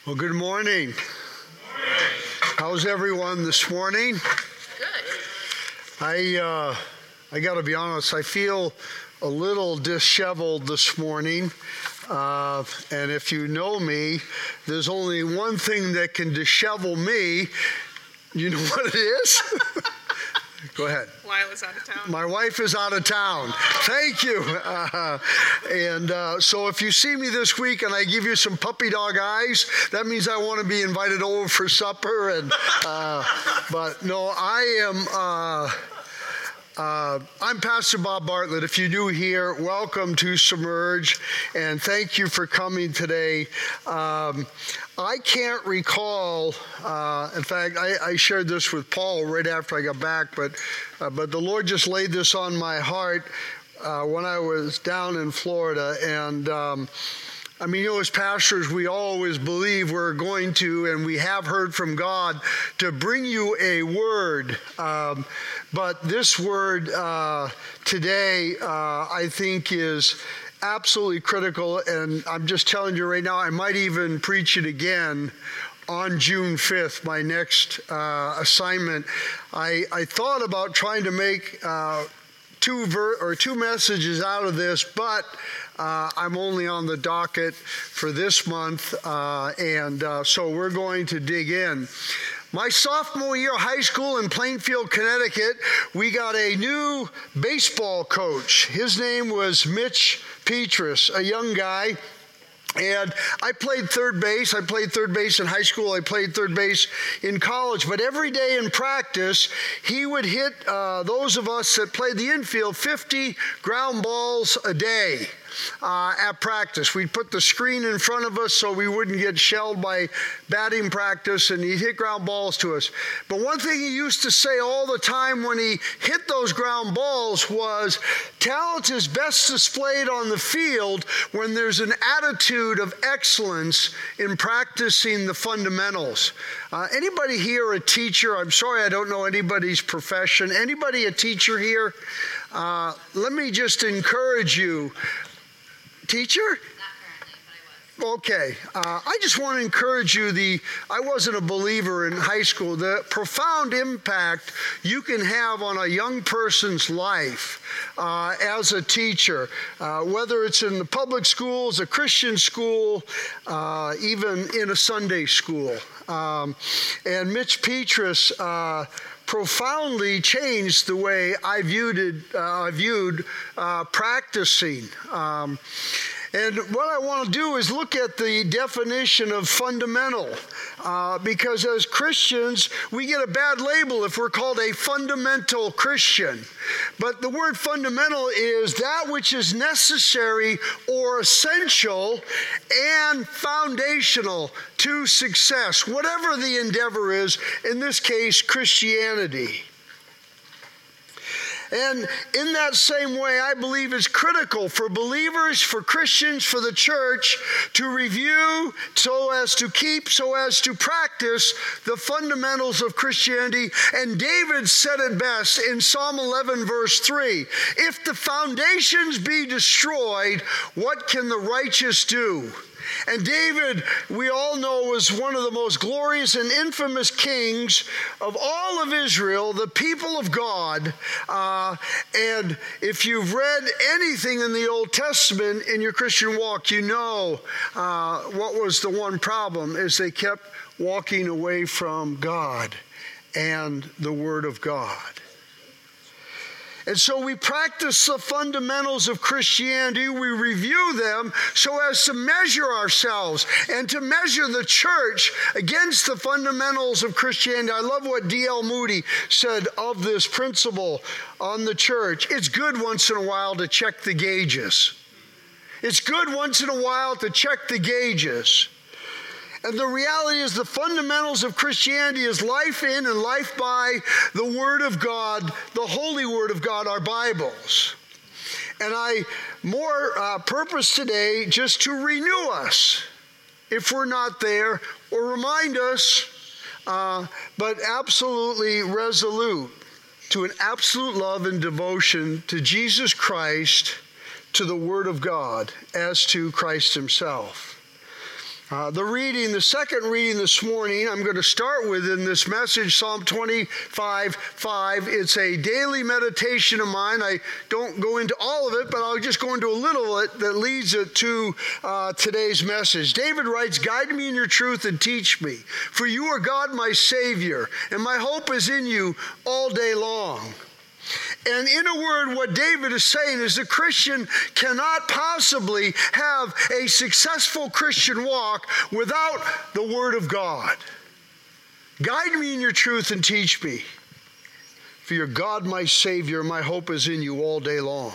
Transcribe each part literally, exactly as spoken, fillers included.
Well, good morning. Good morning. How's everyone this morning? Good. I uh, I got to be honest. I feel a little disheveled this morning. Uh, and if you know me, there's only one thing that can dishevel me. You know what it is? Go ahead. Lila's out of town. My wife is out of town. Thank you. Uh, and uh, so if you see me this week and I give you some puppy dog eyes, that means I want to be invited over for supper. And uh, but no, I am. Uh, Uh, I'm Pastor Bob Bartlett. If you're new here, welcome to Submerge, and thank you for coming today. Um, I can't recall, uh, in fact, I, I shared this with Paul right after I got back, but uh, but the Lord just laid this on my heart uh, when I was down in Florida, and um, I mean, you know, as pastors, we always believe we're going to, and we have heard from God, to bring you a word. Um, but this word uh, today, uh, I think, is absolutely critical. And I'm just telling you right now, I might even preach it again on June fifth, my next uh, assignment. I, I thought about trying to make uh, two ver- or two messages out of this, but Uh, I'm only on the docket for this month, uh, and uh, so we're going to dig in. My sophomore year of high school in Plainfield, Connecticut, we got a new baseball coach. His name was Mitch Petrus, a young guy. And I played third base. I played third base in high school. I played third base in college. But every day in practice, he would hit uh, those of us that played the infield fifty ground balls a day. Uh, at practice. We'd put the screen in front of us so we wouldn't get shelled by batting practice, and he'd hit ground balls to us. But one thing he used to say all the time when he hit those ground balls was, talent is best displayed on the field when there's an attitude of excellence in practicing the fundamentals. Uh, anybody here a teacher? I'm sorry, I don't know anybody's profession. Anybody a teacher here? Uh, let me just encourage you. Teacher? Not currently, but I was. Okay. Uh, I just want to encourage you, the I wasn't a believer in high school, the profound impact you can have on a young person's life uh, as a teacher, uh, whether it's in the public schools, a Christian school, uh, even in a Sunday school. Um, and Mitch Petrus uh, profoundly changed the way I viewed it, uh, viewed uh, practicing. Um, and what I want to do is look at the definition of fundamental, uh, because as Christians, we get a bad label if we're called a fundamental Christian. But the word fundamental is that which is necessary or essential and foundational to success, whatever the endeavor is, in this case, Christianity. And in that same way, I believe it's critical for believers, for Christians, for the church to review so as to keep, so as to practice the fundamentals of Christianity. And David said it best in Psalm eleven, verse three. If the foundations be destroyed, what can the righteous do? And David, we all know, was one of the most glorious and infamous kings of all of Israel, the people of God. Uh, and if you've read anything in the Old Testament in your Christian walk, you know uh, what was the one problem is they kept walking away from God and the Word of God. And so we practice the fundamentals of Christianity. We review them so as to measure ourselves and to measure the church against the fundamentals of Christianity. I love what D L Moody said of this principle on the church. It's good once in a while to check the gauges. It's good once in a while to check the gauges. And the reality is the fundamentals of Christianity is life in and life by the Word of God, the Holy Word of God, our Bibles. And I more uh, purpose today just to renew us if we're not there, or remind us, uh, but absolutely resolute to an absolute love and devotion to Jesus Christ, to the Word of God, as to Christ Himself. Uh, the reading, the second reading this morning, I'm going to start with in this message, Psalm twenty-five five. It's a daily meditation of mine. I don't go into all of it, but I'll just go into a little of it that leads it to uh, today's message. David writes, "Guide me in your truth and teach me, for you are God my Savior, and my hope is in you all day long." And in a word, what David is saying is a Christian cannot possibly have a successful Christian walk without the Word of God. Guide me in your truth and teach me. For you're God, my Savior, my hope is in you all day long.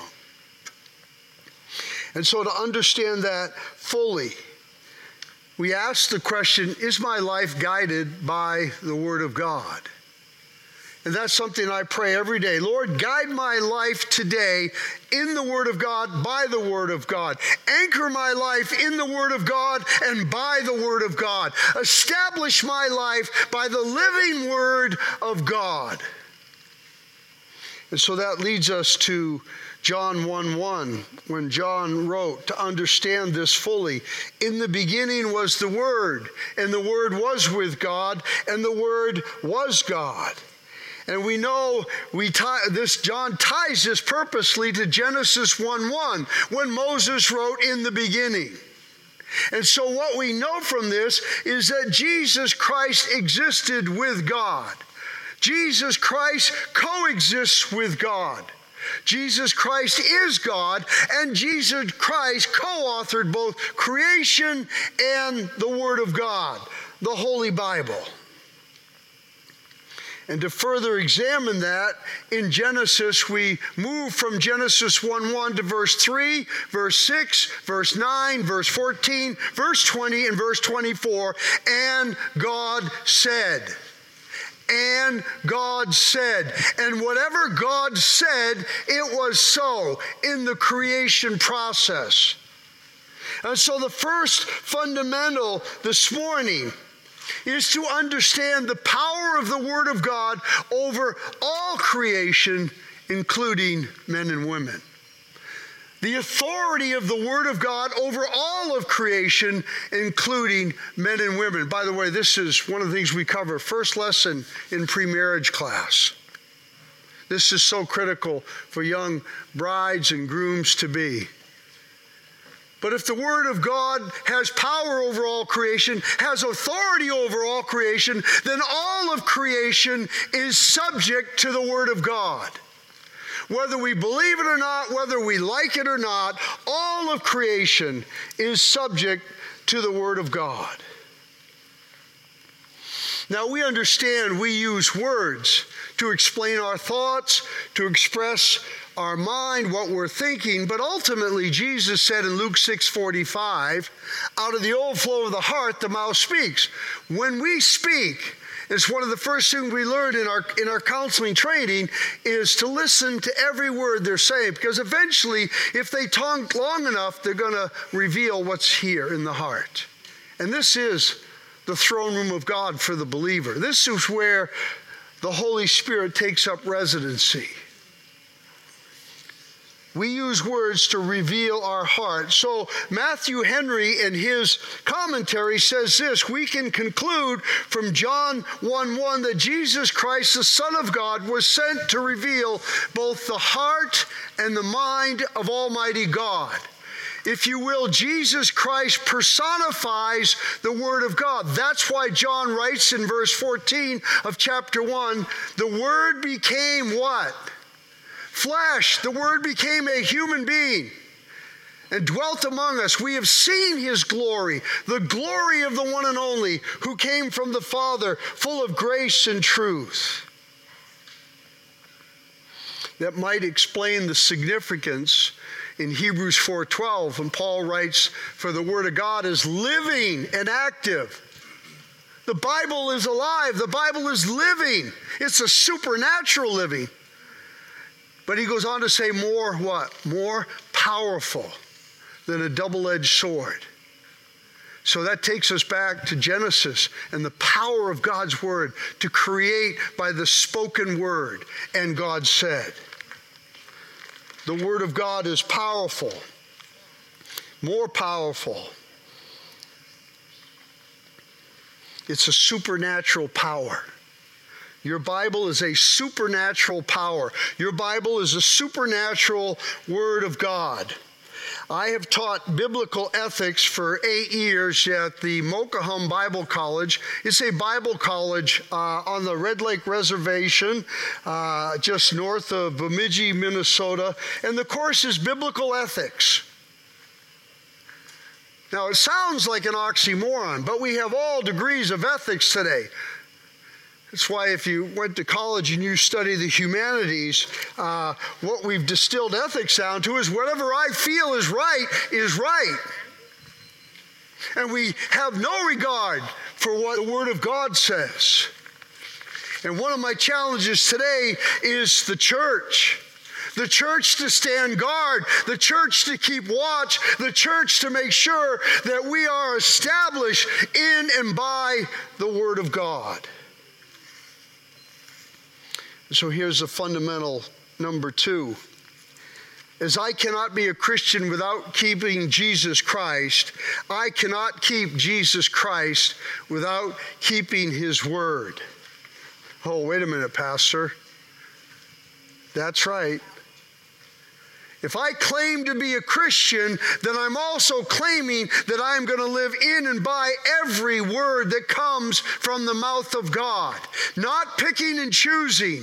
And so to understand that fully, we ask the question, is my life guided by the Word of God? And that's something I pray every day. Lord, guide my life today in the Word of God, by the Word of God. Anchor my life in the Word of God and by the Word of God. Establish my life by the living Word of God. And so that leads us to John one one, when John wrote, to understand this fully. In the beginning was the Word, and the Word was with God, and the Word was God. And we know we tie this, John ties this purposely to Genesis one one, when Moses wrote, "In the beginning." And so what we know from this is that Jesus Christ existed with God. Jesus Christ coexists with God. Jesus Christ is God, and Jesus Christ co-authored both creation and the Word of God, the Holy Bible. And to further examine that, in Genesis, we move from Genesis one one to verse three, verse six, verse nine, verse fourteen, verse twenty, and verse twenty-four. And God said. And God said. And whatever God said, it was so in the creation process. And so the first fundamental this morning is to understand the power of the Word of God over all creation, including men and women. The authority of the Word of God over all of creation, including men and women. By the way, this is one of the things we cover, first lesson in pre-marriage class. This is so critical for young brides and grooms to be. But if the Word of God has power over all creation, has authority over all creation, then all of creation is subject to the Word of God. Whether we believe it or not, whether we like it or not, all of creation is subject to the Word of God. Now we understand we use words to explain our thoughts, to express our mind, what we're thinking, but ultimately Jesus said in Luke six forty-five, out of the overflow of the heart, the mouth speaks. When we speak, it's one of the first things we learned in our in our counseling training is to listen to every word they're saying, because eventually, if they talk long enough, they're going to reveal what's here in the heart. And this is the throne room of God for the believer. This is where the Holy Spirit takes up residency. We use words to reveal our heart. So Matthew Henry in his commentary says this: we can conclude from John one one that Jesus Christ, the Son of God, was sent to reveal both the heart and the mind of Almighty God. If you will, Jesus Christ personifies the Word of God. That's why John writes in verse fourteen of chapter one, the Word became what? Flesh. The Word became a human being and dwelt among us. We have seen His glory, the glory of the one and only who came from the Father, full of grace and truth. That might explain the significance in Hebrews four twelve, when Paul writes, for the Word of God is living and active. The Bible is alive. The Bible is living. It's a supernatural living. But he goes on to say more what? More powerful than a double-edged sword. So that takes us back to Genesis and the power of God's Word to create by the spoken word. And God said. The Word of God is powerful, more powerful It's a supernatural power. Your Bible is a supernatural power. Your Bible is a supernatural Word of God. I have taught biblical ethics for eight years at the Mokahum Bible College. It's a Bible college uh, on the Red Lake Reservation, uh, just north of Bemidji, Minnesota. And the course is biblical ethics. Now, it sounds like an oxymoron, but we have all degrees of ethics today. That's why if you went to college and you study the humanities, uh, what we've distilled ethics down to is whatever I feel is right is right. And we have no regard for what the Word of God says. And one of my challenges today is the church. The church to stand guard, the church to keep watch, the church to make sure that we are established in and by the Word of God. So here's the fundamental number two. As I cannot be a Christian without keeping Jesus Christ, I cannot keep Jesus Christ without keeping His Word. Oh, wait a minute, Pastor. That's right. If I claim to be a Christian, then I'm also claiming that I'm going to live in and by every word that comes from the mouth of God, not picking and choosing.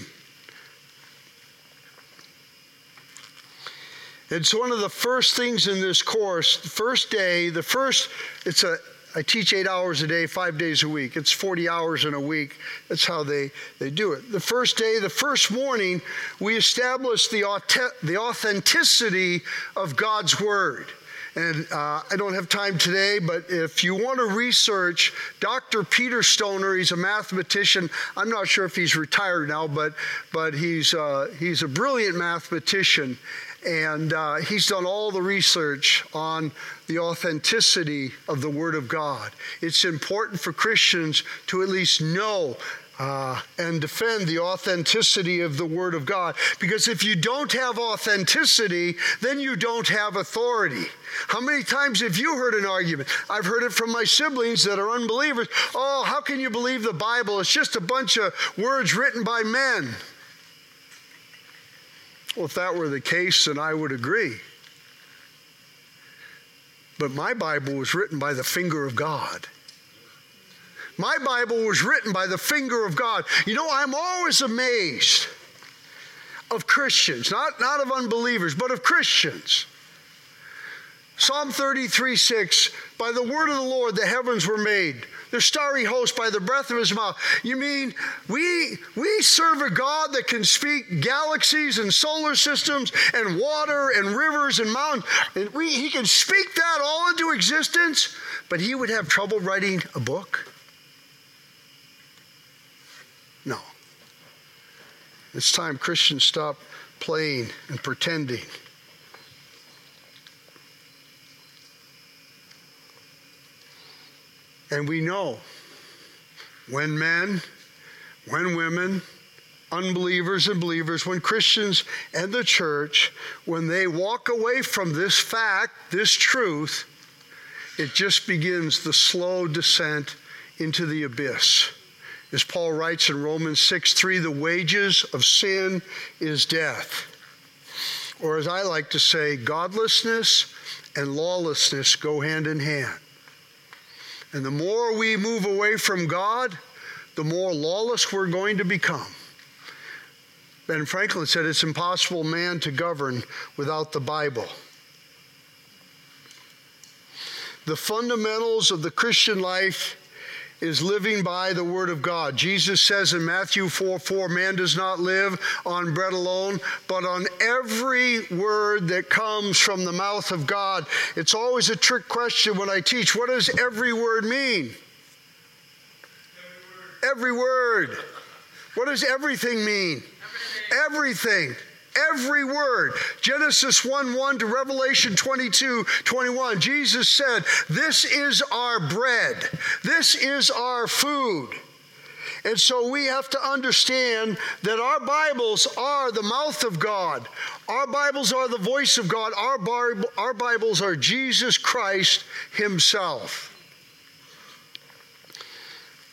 It's one of the first things in this course, the first day, the first, it's a, I teach eight hours a day, five days a week. It's forty hours in a week. That's how they, they do it. The first day, the first morning, we established the, the authenticity of God's Word. And uh, I don't have time today, but if you want to research Doctor Peter Stoner, he's a mathematician. I'm not sure if he's retired now, but but he's uh, he's a brilliant mathematician. And uh, he's done all the research on the authenticity of the Word of God. It's important for Christians to at least know uh, and defend the authenticity of the Word of God. Because if you don't have authenticity, then you don't have authority. How many times have you heard an argument? I've heard it from my siblings that are unbelievers. Oh, how can you believe the Bible? It's just a bunch of words written by men. Well, if that were the case, then I would agree. But my Bible was written by the finger of God. My Bible was written by the finger of God. You know, I'm always amazed of Christians, not, not of unbelievers, but of Christians. Psalm thirty-three six, by the word of the Lord the heavens were made, their starry host by the breath of His mouth. You mean we we serve a God that can speak galaxies and solar systems and water and rivers and mountains. And we, He can speak that all into existence, but He would have trouble writing a book? No. It's time Christians stop playing and pretending. And we know when men, when women, unbelievers and believers, when Christians and the church, when they walk away from this fact, this truth, it just begins the slow descent into the abyss. As Paul writes in Romans six three, the wages of sin is death. Or as I like to say, godlessness and lawlessness go hand in hand. And the more we move away from God, the more lawless we're going to become. Ben Franklin said it's impossible man to govern without the Bible. The fundamentals of the Christian life is living by the Word of God. Jesus says in Matthew four four, man does not live on bread alone, but on every word that comes from the mouth of God. It's always a trick question when I teach. What does every word mean? Every word. Every word. What does everything mean? Everything. Everything. Every word. Genesis one one to Revelation twenty-two twenty-one. Jesus said, this is our bread. This is our food. And so we have to understand that our Bibles are the mouth of God. Our Bibles are the voice of God. Our, Bar- our Bibles are Jesus Christ Himself.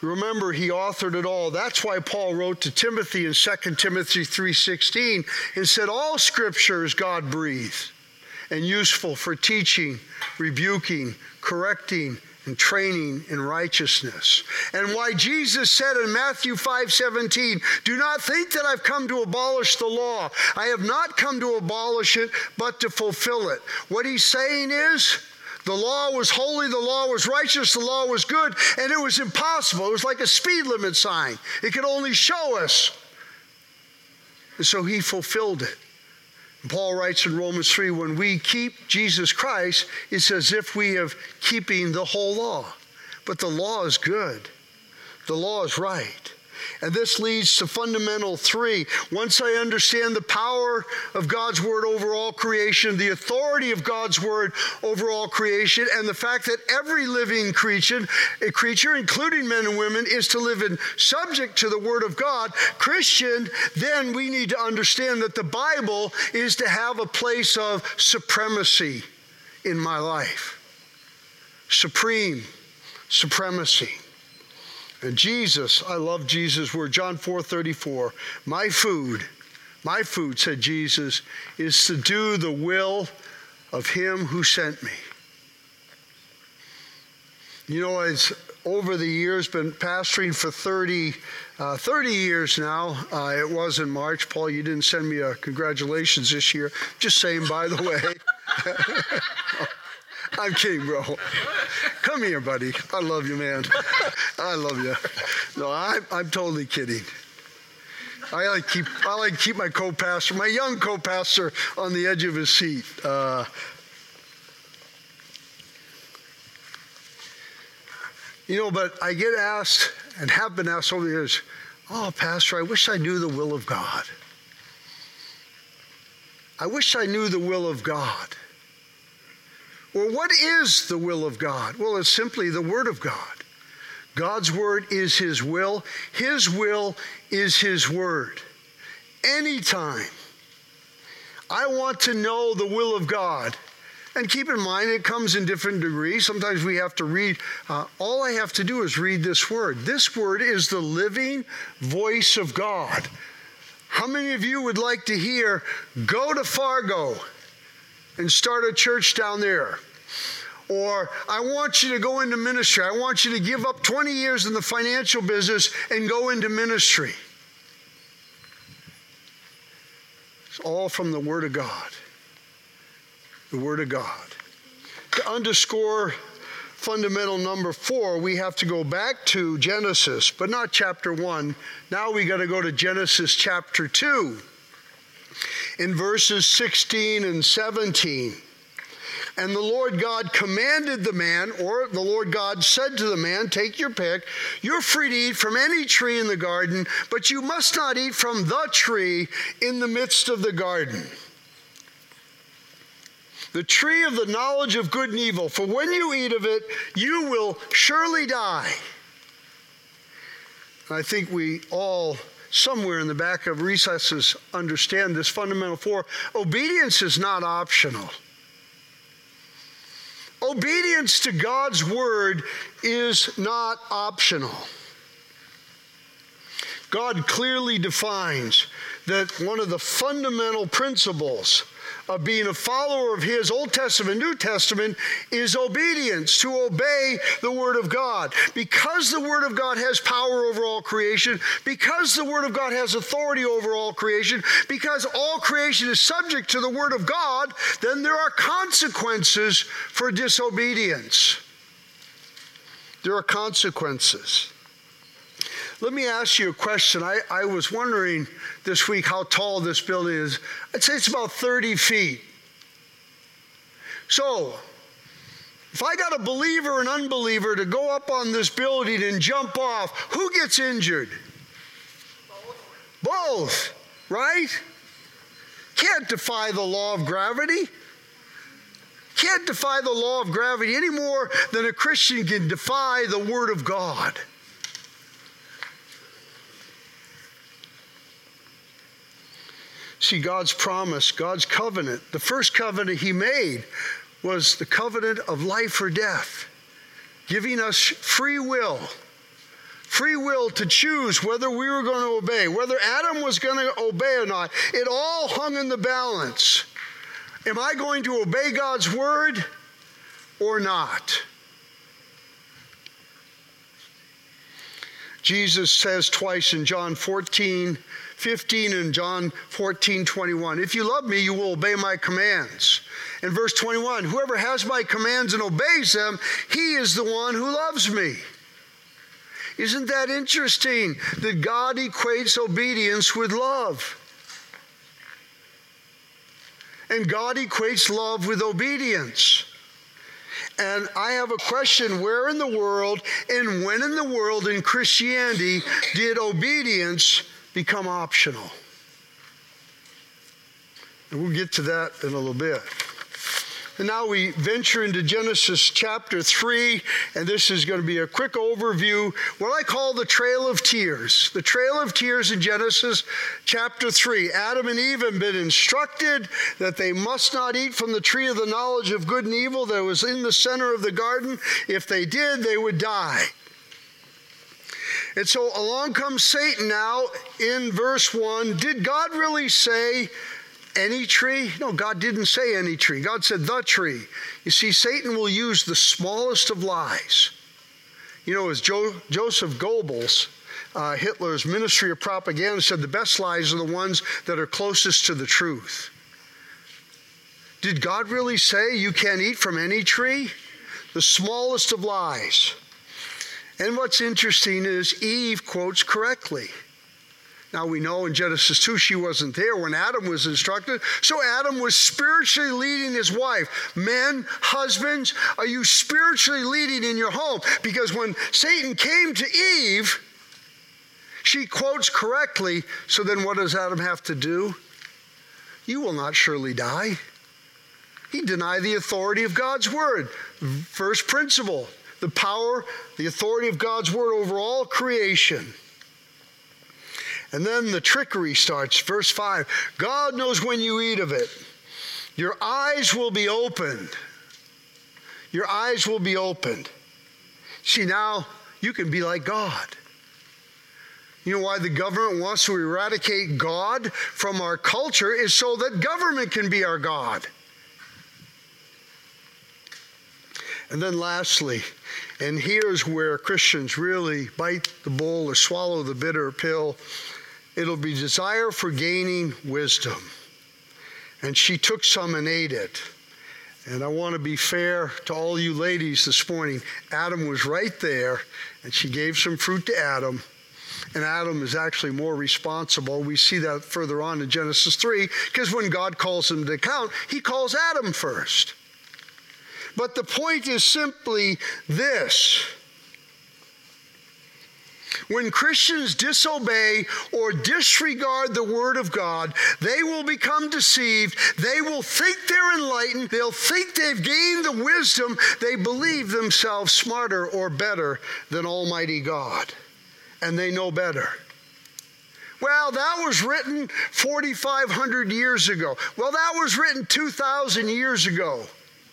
Remember, he authored it all. That's why Paul wrote to Timothy in Second Timothy three sixteen and said, all Scripture is God-breathed and useful for teaching, rebuking, correcting, and training in righteousness. And why Jesus said in Matthew five seventeen, do not think that I've come to abolish the law. I have not come to abolish it, but to fulfill it. What he's saying is, the law was holy, the law was righteous, the law was good, and it was impossible. It was like a speed limit sign. It could only show us. And so he fulfilled it. And Paul writes in Romans three, when we keep Jesus Christ, it's as if we have keeping the whole law. But the law is good. The law is right. And this leads to fundamental three. Once I understand the power of God's word over all creation, the authority of God's word over all creation, and the fact that every living creature, a creature, including men and women, is to live in subject to the word of God, Christian, then we need to understand that the Bible is to have a place of supremacy in my life. Supreme supremacy. And Jesus, I love Jesus' word, John four thirty-four, my food, my food, said Jesus, is to do the will of him who sent me. You know, it's over the years been pastoring for thirty, uh, thirty years now. Uh, it was in March. Paul, you didn't send me a congratulations this year. Just saying, by the way. I'm kidding, bro. Come here, buddy. I love you, man. I love you. No, I'm, I'm totally kidding. I like keep I like keep my co-pastor, my young co-pastor, on the edge of his seat. Uh, you know, but I get asked and have been asked over the years, oh, Pastor, I wish I knew the will of God. I wish I knew the will of God. Well, what is the will of God? Well, it's simply the Word of God. God's Word is His will. His will is His Word. Anytime I want to know the will of God, and keep in mind it comes in different degrees. Sometimes we have to read. Uh, all I have to do is read this Word. This Word is the living voice of God. How many of you would like to hear, go to Fargo and start a church down there? Or, I want you to go into ministry. I want you to give up twenty years in the financial business and go into ministry. It's all from the Word of God. The Word of God. To underscore fundamental number four, we have to go back to Genesis, but not chapter one. Now we got to go to Genesis chapter two. In verses sixteen and seventeen. And the Lord God commanded the man, or the Lord God said to the man, take your pick. You're free to eat from any tree in the garden, but you must not eat from the tree in the midst of the garden. The tree of the knowledge of good and evil, for when you eat of it, you will surely die. I think we all, somewhere in the back of recesses, understand this fundamental four. Obedience is not optional. Obedience to God's word is not optional. God clearly defines that one of the fundamental principles of being a follower of His, Old Testament, New Testament, is obedience, to obey the Word of God. Because the Word of God has power over all creation, because the Word of God has authority over all creation, because all creation is subject to the Word of God, then there are consequences for disobedience. There are consequences. Let me ask you a question. I, I was wondering this week how tall this building is. I'd say it's about thirty feet. So, if I got a believer and unbeliever to go up on this building and jump off, who gets injured? Both. Both, right? Can't defy the law of gravity. Can't defy the law of gravity any more than a Christian can defy the Word of God. See, God's promise, God's covenant, the first covenant He made was the covenant of life or death, giving us free will, free will to choose whether we were going to obey, whether Adam was going to obey or not. It all hung in the balance. Am I going to obey God's word or not? Jesus says twice in John fourteen fifteen and John fourteen twenty-one, if you love me, you will obey my commands. In verse twenty-one, whoever has my commands and obeys them, he is the one who loves me. Isn't that interesting that God equates obedience with love? And God equates love with obedience. And I have a question, where in the world and when in the world in Christianity did obedience become optional? And we'll get to that in a little bit. And now we venture into Genesis chapter three, and this is going to be a quick overview, what I call the Trail of Tears. The Trail of Tears in Genesis chapter three. Adam and Eve have been instructed that they must not eat from the tree of the knowledge of good and evil that was in the center of the garden. If they did, they would die. And so along comes Satan now in verse one. Did God really say any tree? No, God didn't say any tree. God said the tree. You see, Satan will use the smallest of lies. You know, as jo- Joseph Goebbels, uh, Hitler's Ministry of Propaganda, said the best lies are the ones that are closest to the truth. Did God really say you can't eat from any tree? The smallest of lies. And what's interesting is Eve quotes correctly. Now we know in Genesis two she wasn't there when Adam was instructed. So Adam was spiritually leading his wife. Men, husbands, are you spiritually leading in your home? Because when Satan came to Eve, she quotes correctly. So then what does Adam have to do? You will not surely die. He denied the authority of God's word. First principle, the power, the authority of God's word over all creation. And then the trickery starts, verse five. God knows when you eat of it, your eyes will be opened. Your eyes will be opened. See, now you can be like God. You know why the government wants to eradicate God from our culture is so that government can be our God. And then lastly, and here's where Christians really bite the bull or swallow the bitter pill. It'll be desire for gaining wisdom. And she took some and ate it. And I want to be fair to all you ladies this morning. Adam was right there, and she gave some fruit to Adam. And Adam is actually more responsible. We see that further on in Genesis three, because when God calls him to account, he calls Adam first. But the point is simply this. When Christians disobey or disregard the word of God, they will become deceived. They will think they're enlightened. They'll think they've gained the wisdom. They believe themselves smarter or better than Almighty God. And they know better. Well, that was written forty-five hundred years ago. Well, that was written two thousand years ago.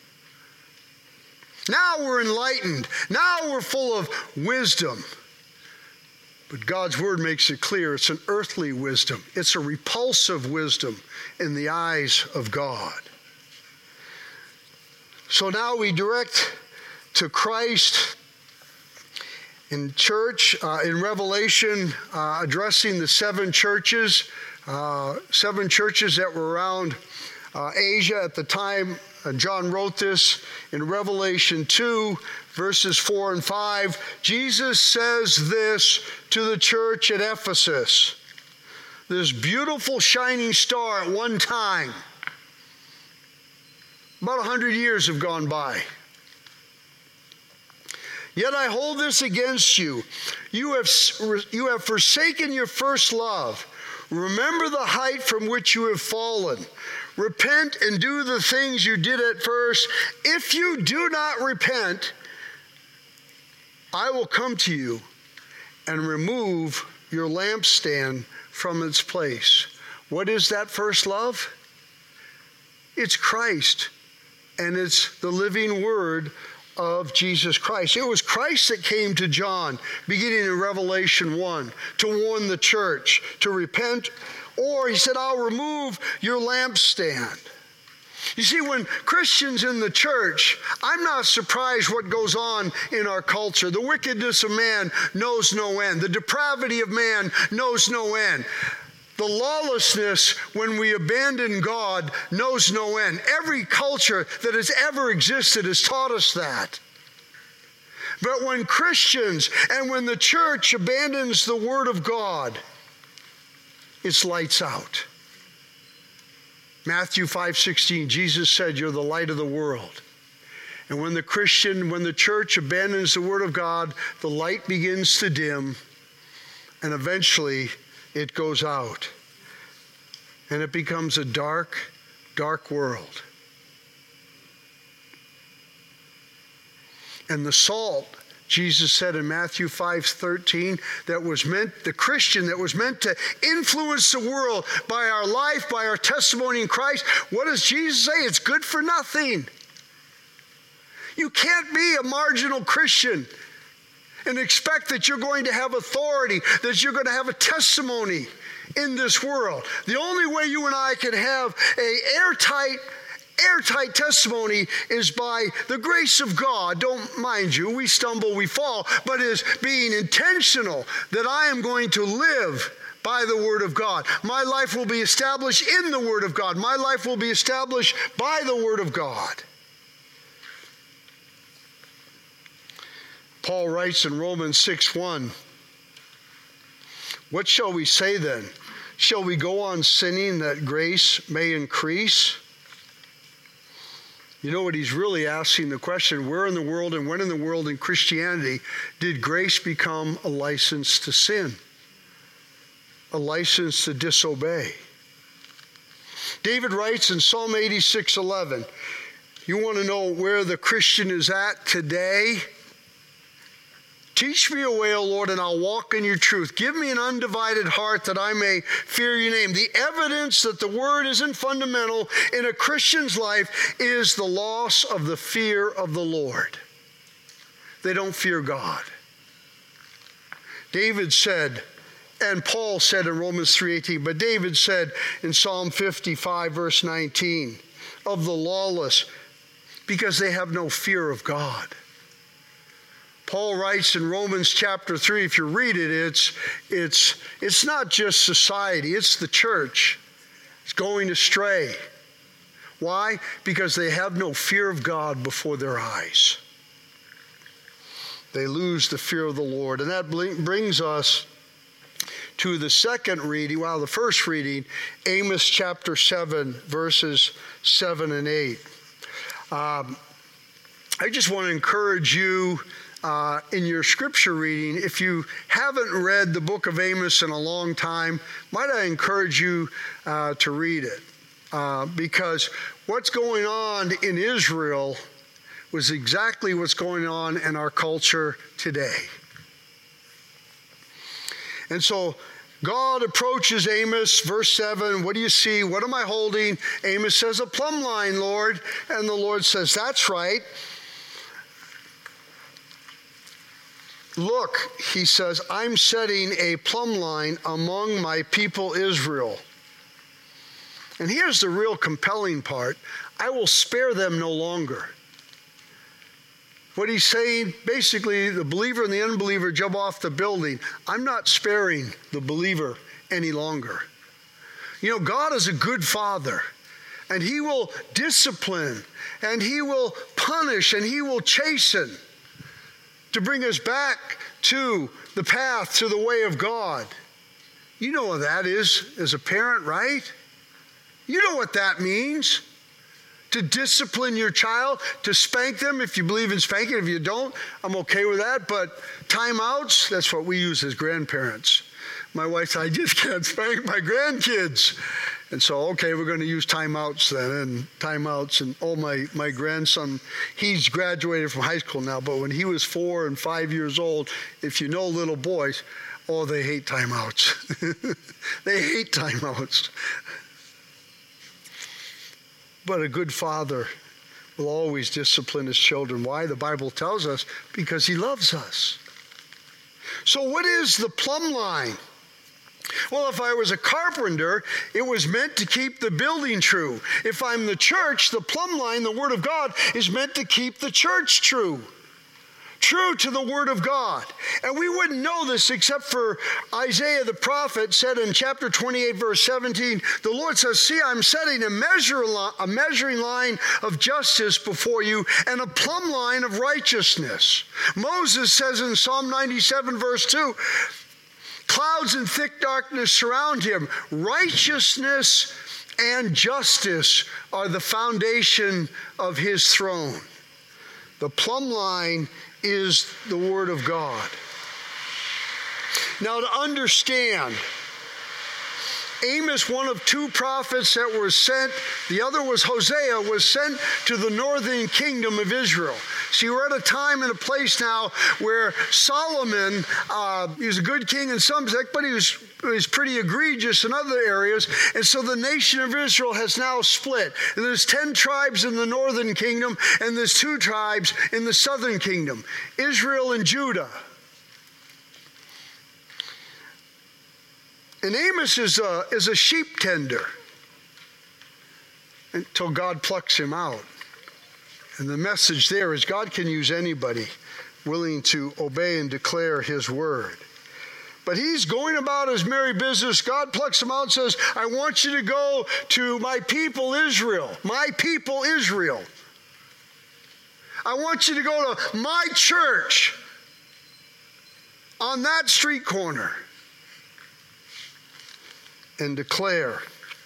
Now we're enlightened. Now we're full of wisdom. But God's word makes it clear it's an earthly wisdom. It's a repulsive wisdom in the eyes of God. So now we direct to Christ in church, uh, in Revelation, uh, addressing the seven churches, uh, seven churches that were around uh, Asia at the time uh, John wrote this. In Revelation two, verses four and five, Jesus says this to the church at Ephesus. This beautiful shining star at one time. About a hundred years have gone by. Yet I hold this against you. You have, you have forsaken your first love. Remember the height from which you have fallen. Repent and do the things you did at first. If you do not repent, I will come to you and remove your lampstand from its place. What is that first love? It's Christ, and it's the living word of Jesus Christ. It was Christ that came to John, beginning in Revelation one, to warn the church to repent, or he said, I'll remove your lampstand. You see, when Christians in the church, I'm not surprised what goes on in our culture. The wickedness of man knows no end. The depravity of man knows no end. The lawlessness, when we abandon God, knows no end. Every culture that has ever existed has taught us that. But when Christians and when the church abandons the Word of God, it's lights out. Matthew five sixteen, Jesus said, you're the light of the world. And when the Christian, when the church abandons the Word of God, the light begins to dim, and eventually it goes out. And it becomes a dark, dark world. And the salt, Jesus said in Matthew five thirteen, that was meant, the Christian that was meant to influence the world by our life, by our testimony in Christ, what does Jesus say? It's good for nothing. You can't be a marginal Christian and expect that you're going to have authority, that you're going to have a testimony in this world. The only way you and I can have a airtight Airtight testimony is by the grace of God. Don't mind you, we stumble, we fall, but is being intentional that I am going to live by the Word of God. My life will be established in the Word of God. My life will be established by the Word of God. Paul writes in Romans six one, what shall we say then? Shall we go on sinning that grace may increase? You know what he's really asking the question, where in the world and when in the world in Christianity did grace become a license to sin? A license to disobey? David writes in Psalm eighty-six eleven, you want to know where the Christian is at today? Teach me a way, O Lord, and I'll walk in your truth. Give me an undivided heart that I may fear your name. The evidence that the Word isn't fundamental in a Christian's life is the loss of the fear of the Lord. They don't fear God. David said, and Paul said in Romans three eighteen, but David said in Psalm fifty-five, verse nineteen, of the lawless, because they have no fear of God. Paul writes in Romans chapter three, if you read it, it's, it's, it's not just society, it's the church. It's going astray. Why? Because they have no fear of God before their eyes. They lose the fear of the Lord. And that brings us to the second reading, well, the first reading, Amos chapter seven, verses seven and eight. Um, I just want to encourage you Uh, in your scripture reading, if you haven't read the book of Amos in a long time, might I encourage you uh, to read it? Uh, because what's going on in Israel was exactly what's going on in our culture today. And so God approaches Amos, verse seven, what do you see? What am I holding? Amos says, a plumb line, Lord. And the Lord says, that's right. Look, he says, I'm setting a plumb line among my people Israel. And here's the real compelling part. I will spare them no longer. What he's saying, basically, the believer and the unbeliever jump off the building. I'm not sparing the believer any longer. You know, God is a good father, and he will discipline, and he will punish, and he will chasten to bring us back to the path, to the way of God. You know what that is as a parent, right? You know what that means. To discipline your child, to spank them if you believe in spanking. If you don't, I'm okay with that. But timeouts, that's what we use as grandparents. My wife said, I just can't spank my grandkids. And so, okay, we're going to use timeouts then, and timeouts. And oh, my, my grandson, he's graduated from high school now, but when he was four and five years old, if you know little boys, oh, they hate timeouts. They hate timeouts. But a good father will always discipline his children. Why? The Bible tells us, because he loves us. So what is the plumb line? Well, if I was a carpenter, it was meant to keep the building true. If I'm the church, the plumb line, the Word of God, is meant to keep the church true. True to the Word of God. And we wouldn't know this except for Isaiah the prophet said in chapter twenty-eight, verse seventeen, the Lord says, see, I'm setting a, measure, a measuring line of justice before you and a plumb line of righteousness. Moses says in Psalm ninety-seven, verse two, clouds and thick darkness surround him. Righteousness and justice are the foundation of his throne. The plumb line is the Word of God. Now, to understand, Amos, one of two prophets that were sent, the other was Hosea, was sent to the northern kingdom of Israel. See, we're at a time and a place now where Solomon, uh, he was a good king in some respects, but he was, he was pretty egregious in other areas. And so the nation of Israel has now split. And there's ten tribes in the northern kingdom, and there's two tribes in the southern kingdom, Israel and Judah. And Amos is a, is a sheep tender until God plucks him out. And the message there is God can use anybody willing to obey and declare his word. But he's going about his merry business. God plucks him out and says, I want you to go to my people Israel. My people Israel. I want you to go to my church on that street corner and declare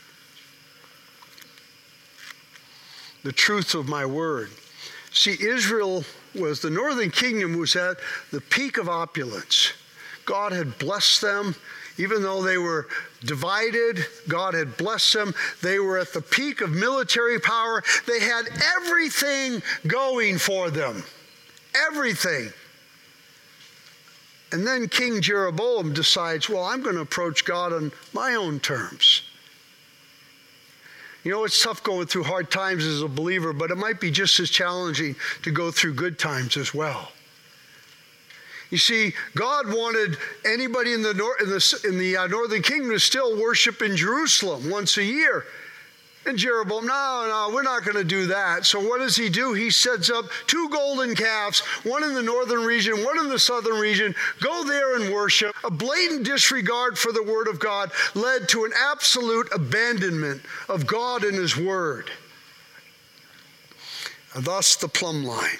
the truth of my word. See, Israel was, the northern kingdom was at the peak of opulence. God had blessed them. Even though they were divided, God had blessed them. They were at the peak of military power. They had everything going for them. Everything. And then King Jeroboam decides, well, I'm going to approach God on my own terms. You know, it's tough going through hard times as a believer, but it might be just as challenging to go through good times as well. You see, God wanted anybody in the, nor- in the, in the uh, northern kingdom to still worship in Jerusalem once a year. And Jeroboam, no, no, we're not going to do that. So what does he do? He sets up two golden calves, one in the northern region, one in the southern region. Go there and worship. A blatant disregard for the word of God led to an absolute abandonment of God and his word. And thus the plumb line.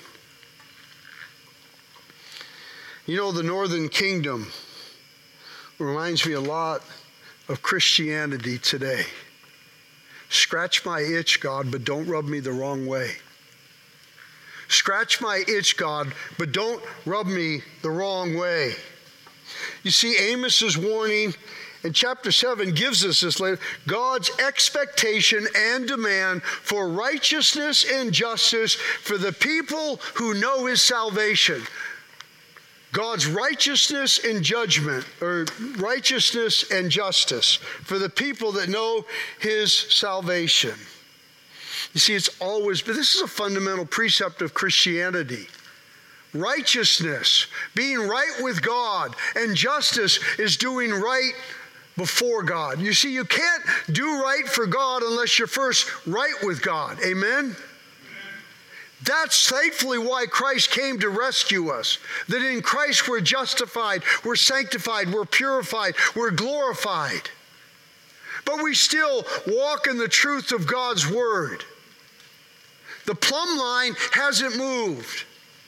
You know, the northern kingdom reminds me a lot of Christianity today. Scratch my itch, God, but don't rub me the wrong way. Scratch my itch, God, but don't rub me the wrong way. You see, Amos's warning in chapter seven gives us this later, God's expectation and demand for righteousness and justice for the people who know his salvation. God's righteousness and judgment, or righteousness and justice for the people that know his salvation. You see, it's always, but this is a fundamental precept of Christianity. Righteousness, being right with God, and justice is doing right before God. You see, you can't do right for God unless you're first right with God. Amen? That's thankfully why Christ came to rescue us. That in Christ we're justified, we're sanctified, we're purified, we're glorified. But we still walk in the truth of God's word. The plumb line hasn't moved.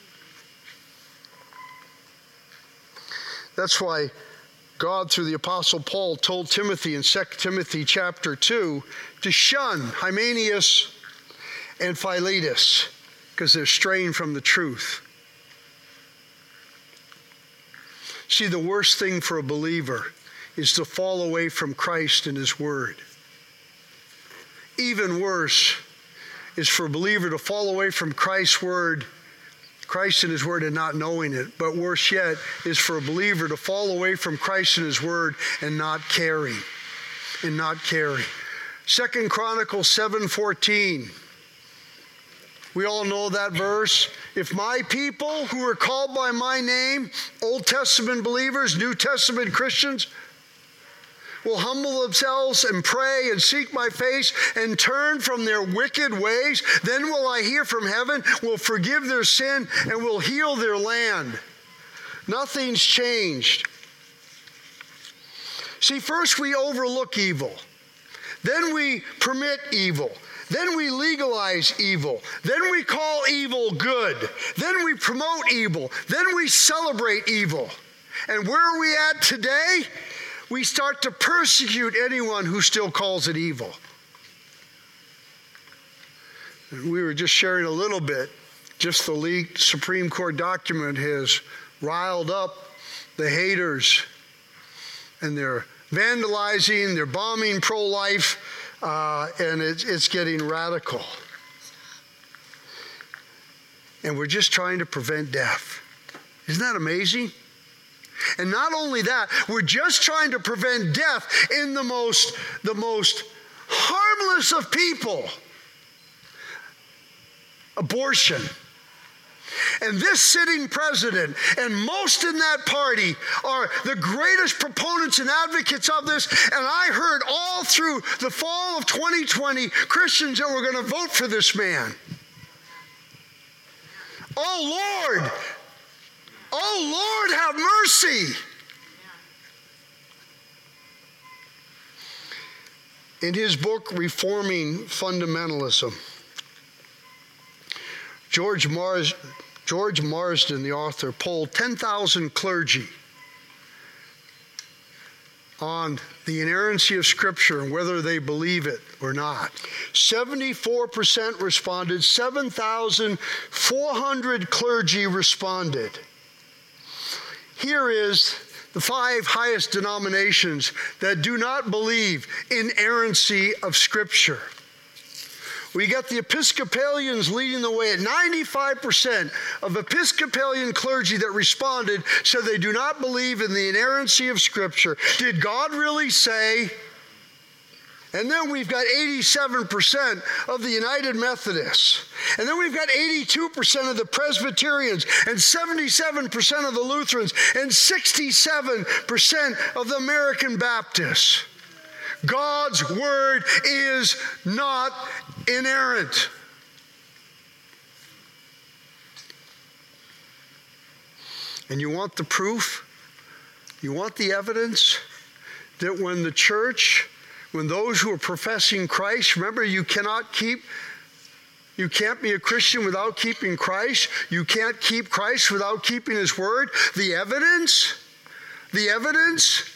That's why God, through the Apostle Paul, told Timothy in Second Timothy chapter two to shun Hymenaeus and Philetus, because they're straying from the truth. See, the worst thing for a believer is to fall away from Christ and his word. Even worse is for a believer to fall away from Christ's word, Christ and his word, and not knowing it. But worse yet is for a believer to fall away from Christ and his word and not caring. And not caring. Second Chronicles seven fourteen. We all know that verse. If my people who are called by my name, Old Testament believers, New Testament Christians, will humble themselves and pray and seek my face and turn from their wicked ways, then will I hear from heaven, will forgive their sin, and will heal their land. Nothing's changed. See, first we overlook evil. Then we permit evil. Then we legalize evil. Then we call evil good. Then we promote evil. Then we celebrate evil. And where are we at today? We start to persecute anyone who still calls it evil. And we were just sharing a little bit. Just the leaked Supreme Court document has riled up the haters, and they're vandalizing, they're bombing pro-life, uh, and it's, it's getting radical. And we're just trying to prevent death. Isn't that amazing? And not only that, we're just trying to prevent death in the most, the most harmless of people. Abortion. And this sitting president and most in that party are the greatest proponents and advocates of this. And I heard all through the fall of twenty twenty Christians that were going to vote for this man. Oh, Lord. Oh, Lord, have mercy. In his book, Reforming Fundamentalism, George, Mars, George Marsden, the author, polled ten thousand clergy on the inerrancy of Scripture and whether they believe it or not. seventy-four percent responded. seven thousand four hundred clergy responded. Here is the five highest denominations that do not believe in inerrancy of Scripture. We got the Episcopalians leading the way at ninety-five percent of Episcopalian clergy that responded said they do not believe in the inerrancy of Scripture. Did God really say? And then we've got eighty-seven percent of the United Methodists. And then we've got eighty-two percent of the Presbyterians and seventy-seven percent of the Lutherans and sixty-seven percent of the American Baptists. God's word is not inerrant. And you want the proof? You want the evidence that when the church, when those who are professing Christ, remember you cannot keep, you can't be a Christian without keeping Christ. You can't keep Christ without keeping his word. The evidence, the evidence,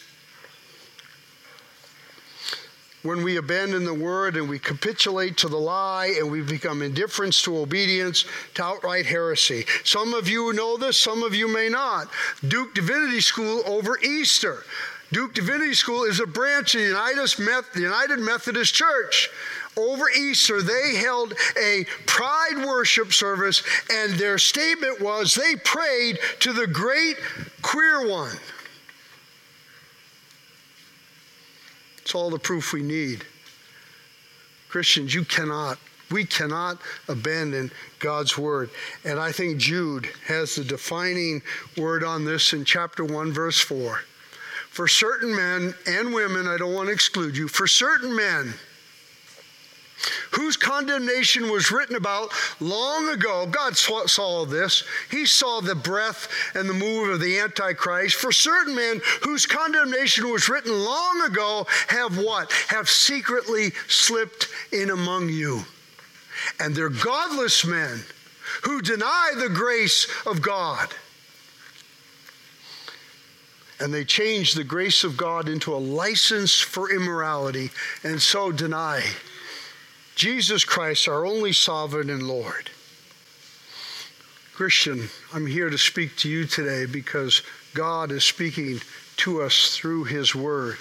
when we abandon the word and we capitulate to the lie and we become indifference to obedience to outright heresy. Some of you know this, some of you may not. Duke Divinity School over Easter. Duke Divinity School is a branch of the United Methodist Church. Over Easter, they held a pride worship service, and their statement was they prayed to the great queer one. It's all the proof we need. Christians, you cannot, we cannot abandon God's word. And I think Jude has the defining word on this in chapter one, verse four. For certain men and women, I don't want to exclude you, for certain men whose condemnation was written about long ago. God saw, saw this. He saw the breath and the move of the Antichrist. For certain men whose condemnation was written long ago have what? Have secretly slipped in among you. And they're godless men who deny the grace of God. And they change the grace of God into a license for immorality and so deny Jesus Christ, our only sovereign and Lord. Christian, I'm here to speak to you today because God is speaking to us through his word.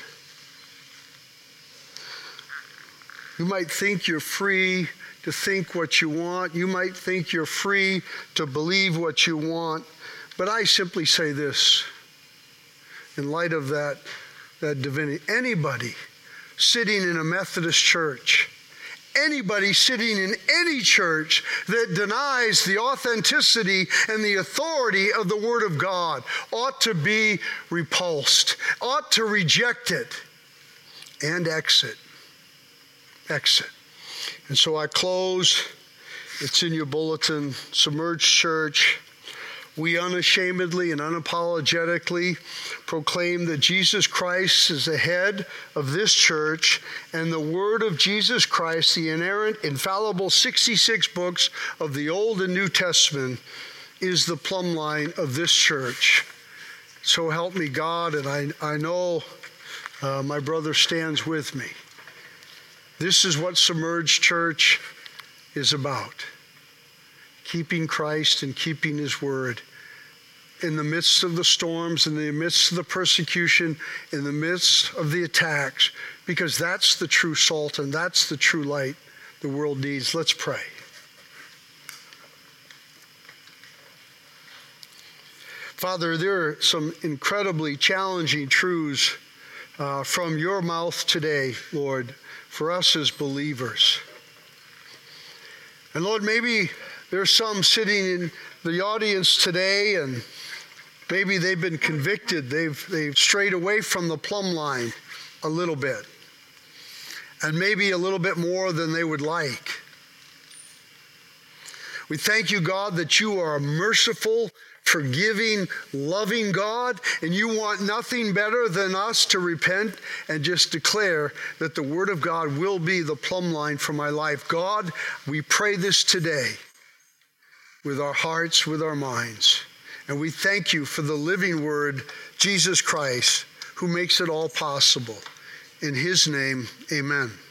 You might think you're free to think what you want. You might think you're free to believe what you want. But I simply say this, in light of that, that divinity, anybody sitting in a Methodist church, anybody sitting in any church that denies the authenticity and the authority of the Word of God ought to be repulsed, ought to reject it, and exit. Exit. And so I close. It's in your bulletin. Submerged Church. We unashamedly and unapologetically proclaim that Jesus Christ is the head of this church, and the word of Jesus Christ, the inerrant, infallible sixty-six books of the Old and New Testament, is the plumb line of this church. So help me God, and I, I know uh, my brother stands with me. This is what Submerged Church is about. Keeping Christ and keeping His word in the midst of the storms, in the midst of the persecution, in the midst of the attacks, because that's the true salt and that's the true light the world needs. Let's pray. Father, there are some incredibly challenging truths uh, from your mouth today, Lord, for us as believers. And Lord, maybe there's some sitting in the audience today, and maybe they've been convicted. They've, they've strayed away from the plumb line a little bit, and maybe a little bit more than they would like. We thank you, God, that you are a merciful, forgiving, loving God, and you want nothing better than us to repent and just declare that the Word of God will be the plumb line for my life. God, we pray this today with our hearts, with our minds. And we thank you for the living Word, Jesus Christ, who makes it all possible. In His name, amen.